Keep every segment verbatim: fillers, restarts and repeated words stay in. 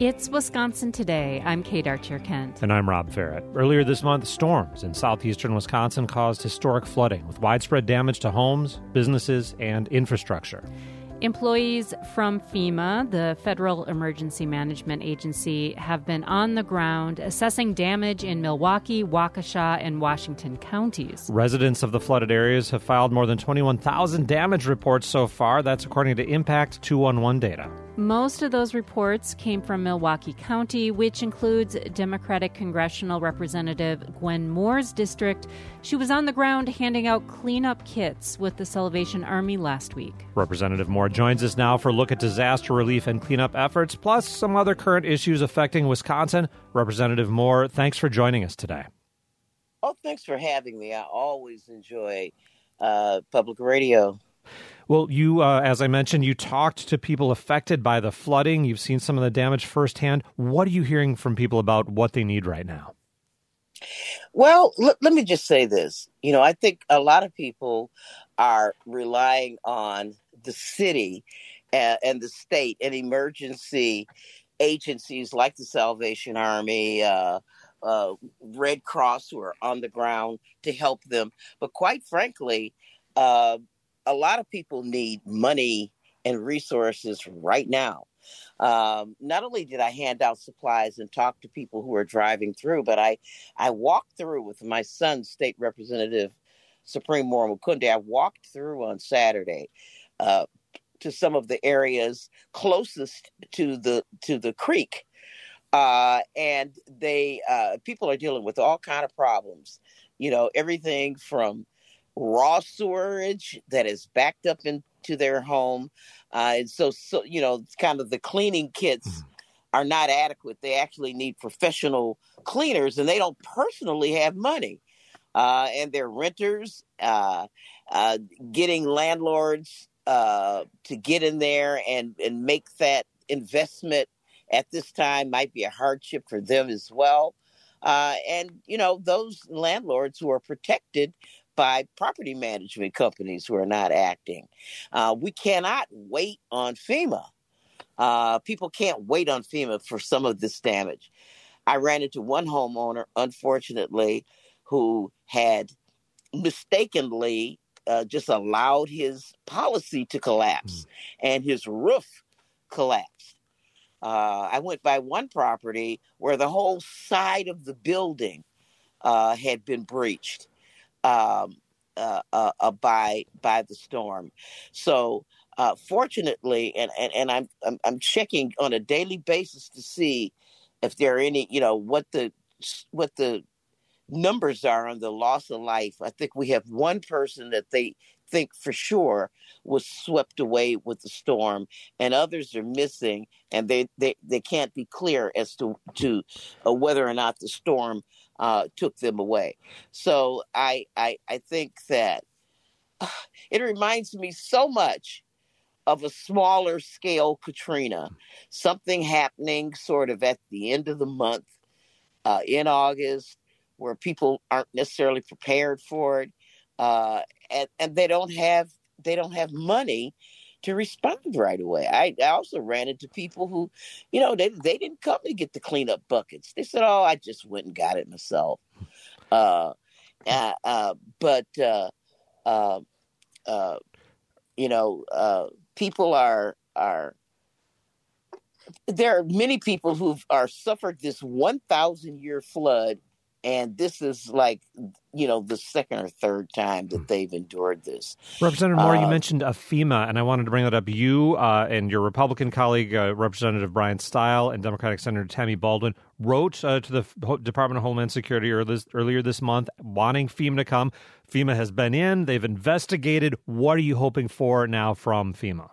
It's Wisconsin Today. I'm Kate Archer-Kent. And I'm Rob Ferret. Earlier this month, storms in southeastern Wisconsin caused historic flooding with widespread damage to homes, businesses, and infrastructure. Employees from FEMA, the Federal Emergency Management Agency, have been on the ground assessing damage in Milwaukee, Waukesha, and Washington counties. Residents of the flooded areas have filed more than twenty-one thousand damage reports so far. That's according to Impact two one one data. Most of those reports came from Milwaukee County, which includes Democratic Congressional Representative Gwen Moore's district. She was on the ground handing out cleanup kits with the Salvation Army last week. Representative Moore joins us now for a look at disaster relief and cleanup efforts, plus some other current issues affecting Wisconsin. Representative Moore, thanks for joining us today. Oh, thanks for having me. I always enjoy uh, public radio. Well, you, uh, as I mentioned, you talked to people affected by the flooding. You've seen some of the damage firsthand. What are you hearing from people about what they need right now? Well, l- let me just say this. You know, I think a lot of people are relying on the city uh, and the state and emergency agencies like the Salvation Army, uh, uh, Red Cross, who are on the ground to help them. But quite frankly, uh, a lot of people need money and resources right now. Um, not only did I hand out supplies and talk to people who are driving through, but I, I walked through with my son, State Representative Supreme Moore Mukunde. I walked through on Saturday uh, to some of the areas closest to the to the creek, uh, and they uh, people are dealing with all kind of problems. You know, everything from raw sewerage that is backed up into their home. Uh, and so, so, you know, kind of the cleaning kits mm. are not adequate. They actually need professional cleaners, and they don't personally have money. Uh, and they're renters, uh, uh, getting landlords uh, to get in there and, and make that investment at this time might be a hardship for them as well. Uh, and, you know, those landlords who are protected by property management companies who are not acting. Uh, we cannot wait on FEMA. Uh, people can't wait on FEMA for some of this damage. I ran into one homeowner, unfortunately, who had mistakenly uh, just allowed his policy to collapse, mm. and his roof collapsed. Uh, I went by one property where the whole side of the building uh, had been breached. Um, uh, uh, uh, by by the storm. So uh, fortunately, and, and, and I'm, I'm I'm checking on a daily basis to see if there are any, you know, what the what the numbers are on the loss of life. I think we have one person that they think for sure was swept away with the storm, and others are missing, and they they, they can't be clear as to to uh, whether or not the storm Uh, took them away. So I, I I think that uh, it reminds me so much of a smaller scale Katrina, something happening sort of at the end of the month uh, in August, where people aren't necessarily prepared for it, uh, and and they don't have they don't have money to respond right away. I, I also ran into people who, you know, they they didn't come to get the cleanup buckets. They said, "Oh, I just went and got it myself." Uh, uh, uh, but uh, uh, uh, you know, uh, people are are. There are many people who are suffered this one thousand year flood, and this is like, you know, the second or third time that they've endured this. Representative Moore, uh, you mentioned a FEMA, and I wanted to bring that up. You uh, and your Republican colleague, uh, Representative Brian Stile, and Democratic Senator Tammy Baldwin wrote uh, to the Department of Homeland Security earlier this, earlier this month wanting FEMA to come. FEMA has been in. They've investigated. What are you hoping for now from FEMA?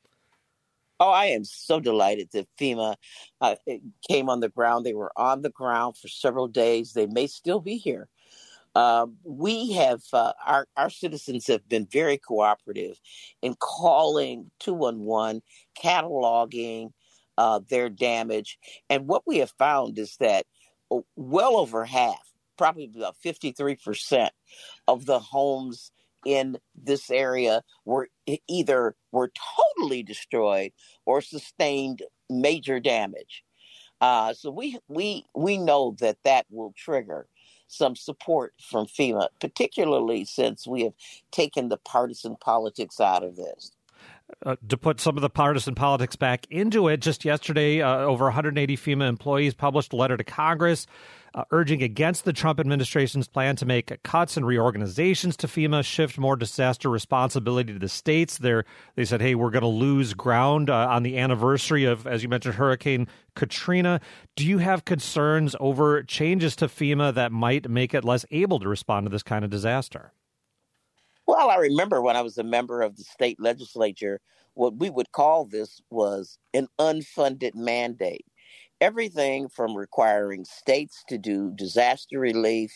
Oh, I am so delighted that FEMA uh, came on the ground. They were on the ground for several days. They may still be here. Uh, we have, uh, our, our citizens have been very cooperative in calling two one one, cataloging uh, their damage. And what we have found is that well over half, probably about fifty-three percent of the homes in this area were either were totally destroyed or sustained major damage. Uh, so we we we know that that will trigger some support from FEMA, particularly since we have taken the partisan politics out of this. Uh, to put some of the partisan politics back into it, just yesterday, uh, over one hundred eighty FEMA employees published a letter to Congress uh, urging against the Trump administration's plan to make cuts and reorganizations to FEMA, shift more disaster responsibility to the states. They're, they said, hey, we're going to lose ground uh, on the anniversary of, as you mentioned, Hurricane Katrina. Do you have concerns over changes to FEMA that might make it less able to respond to this kind of disaster? Well, I remember when I was a member of the state legislature, what we would call this was an unfunded mandate. Everything from requiring states to do disaster relief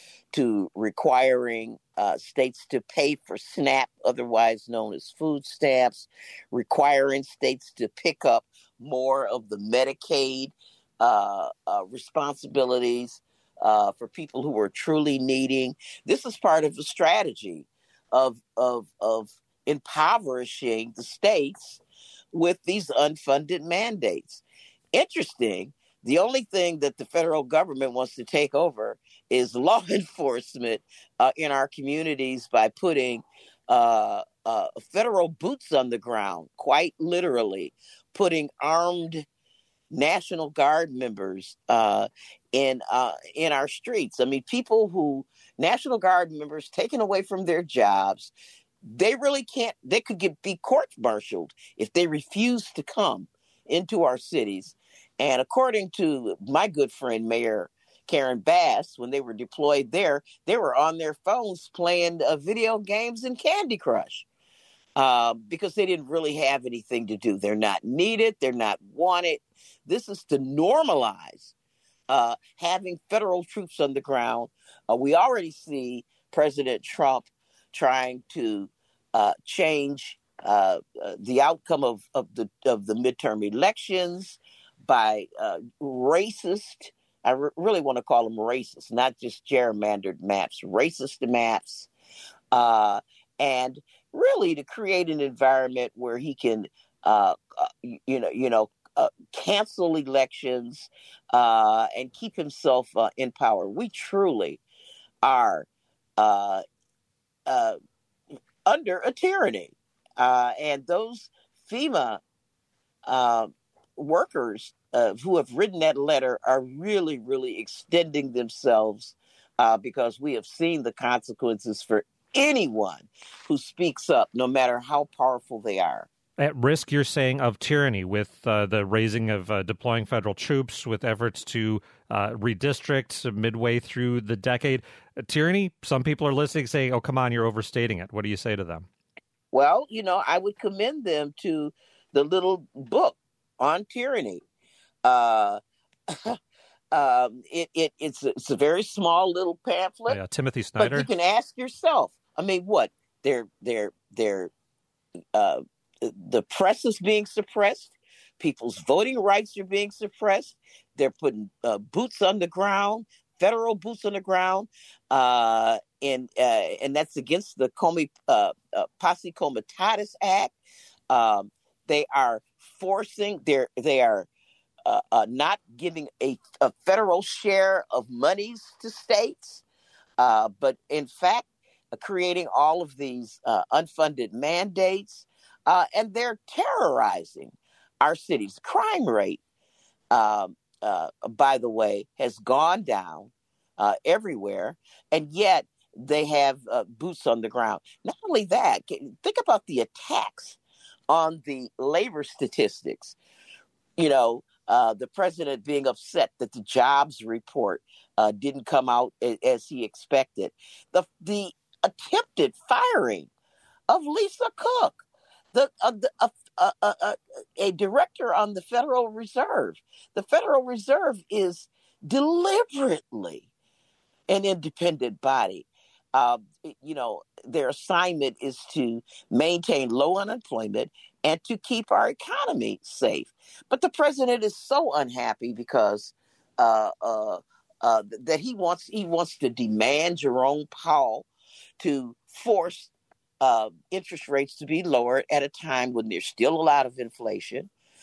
to requiring uh, states to pay for SNAP, otherwise known as food stamps, requiring states to pick up more of the Medicaid uh, uh, responsibilities uh, for people who are truly needing. This is part of the strategy of of of impoverishing the states with these unfunded mandates. Interesting, the only thing that the federal government wants to take over is law enforcement uh, in our communities by putting uh, uh, federal boots on the ground, quite literally, putting armed National Guard members uh, in uh, in our streets. I mean, people who National Guard members taken away from their jobs, they really can't. They could get be court-martialed if they refuse to come into our cities. And according to my good friend Mayor Karen Bass, when they were deployed there, they were on their phones playing uh, video games and Candy Crush. Uh, because they didn't really have anything to do. They're not needed. They're not wanted. This is to normalize uh, having federal troops on the ground. Uh, we already see President Trump trying to uh, change uh, uh, the outcome of, of the of the midterm elections by uh, racist. I re- really want to call them racist, not just gerrymandered maps, racist maps, uh, and really to create an environment where he can, uh, uh, you know, you know, uh, cancel elections uh, and keep himself uh, in power. We truly are uh, uh, under a tyranny, uh, and those FEMA uh, workers uh, who have written that letter are really, really extending themselves uh, because we have seen the consequences for anyone who speaks up, no matter how powerful they are. At risk, you're saying, of tyranny with uh, the raising of uh, deploying federal troops, with efforts to uh, redistrict midway through the decade. Uh, tyranny, some people are listening saying, oh, come on, you're overstating it. What do you say to them? Well, you know, I would commend them to the little book on tyranny. Uh, um, it, it it's, it's a very small little pamphlet. Yeah, Timothy Snyder. But you can ask yourself, I mean, what? They're, they're, they're, uh, the press is being suppressed. People's voting rights are being suppressed. They're putting uh, boots on the ground, federal boots on the ground, uh, and uh, and that's against the Comey, uh, uh, Posse Comitatus Act. Um, they are forcing, they're, they are uh, uh, not giving a, a federal share of monies to states, uh, but in fact, uh, creating all of these uh, unfunded mandates. Uh, and they're terrorizing our cities. Crime rate, um, uh, by the way, has gone down uh, everywhere, and yet they have uh, boots on the ground. Not only that, think about the attacks on the labor statistics. You know, uh, the president being upset that the jobs report uh, didn't come out as he expected. The the attempted firing of Lisa Cook, the, uh, the uh, uh, uh, uh, a director on the Federal Reserve. The Federal Reserve is deliberately an independent body. Uh, you know, their assignment is to maintain low unemployment and to keep our economy safe. But the president is so unhappy because uh, uh, uh, that he wants he wants to demand Jerome Powell to force Uh, interest rates to be lowered at a time when there's still a lot of inflation.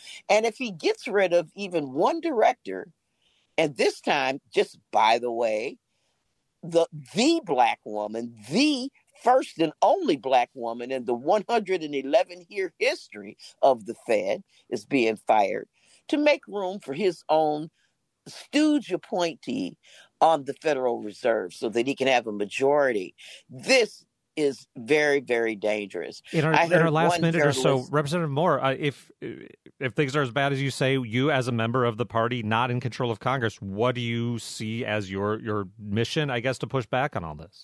And if he gets rid of even one director, and this time, just by the way, the the black woman, the first and only black woman in the one hundred eleven year history of the Fed is being fired to make room for his own stooge appointee on the Federal Reserve so that he can have a majority. This is very, very dangerous. In our, in our last minute or so, Representative Moore, uh, if if things are as bad as you say, you as a member of the party not in control of Congress, what do you see as your your mission, I guess, to push back on all this?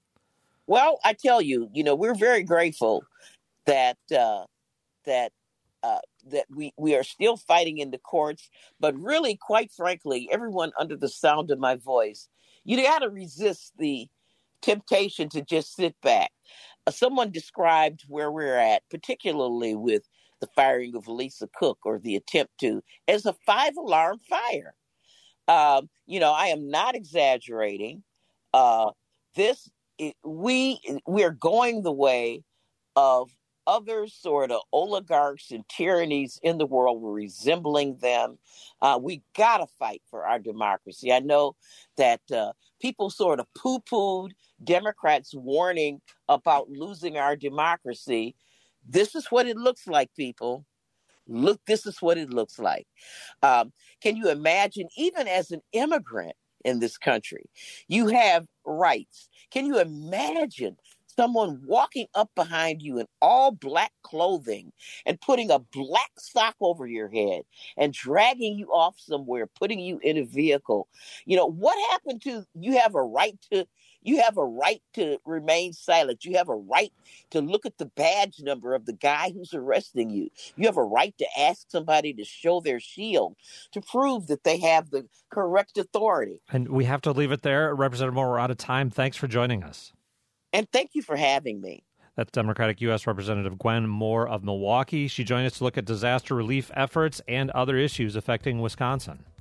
Well, I tell you, you know, we're very grateful that uh, that uh, that we, we are still fighting in the courts. But really, quite frankly, everyone under the sound of my voice, you got to resist the temptation to just sit back. Uh, someone described where we're at, particularly with the firing of Lisa Cook or the attempt to, as a five-alarm fire. Um, you know, I am not exaggerating. Uh, this it, we we are going the way of other sort of oligarchs and tyrannies in the world. We're resembling them. Uh, we got to fight for our democracy. I know that uh, people sort of poo-pooed Democrats' warning about losing our democracy. This is what it looks like, people. Look, this is what it looks like. Um, can you imagine, even as an immigrant in this country, you have rights. Can you imagine someone walking up behind you in all black clothing and putting a black sock over your head and dragging you off somewhere, putting you in a vehicle? You know, what happened to, you have a right to, you have a right to remain silent. You have a right to look at the badge number of the guy who's arresting you. You have a right to ask somebody to show their shield to prove that they have the correct authority. And we have to leave it there. Representative Moore, we're out of time. Thanks for joining us. And thank you for having me. That's Democratic U S Representative Gwen Moore of Milwaukee. She joined us to look at disaster relief efforts and other issues affecting Wisconsin.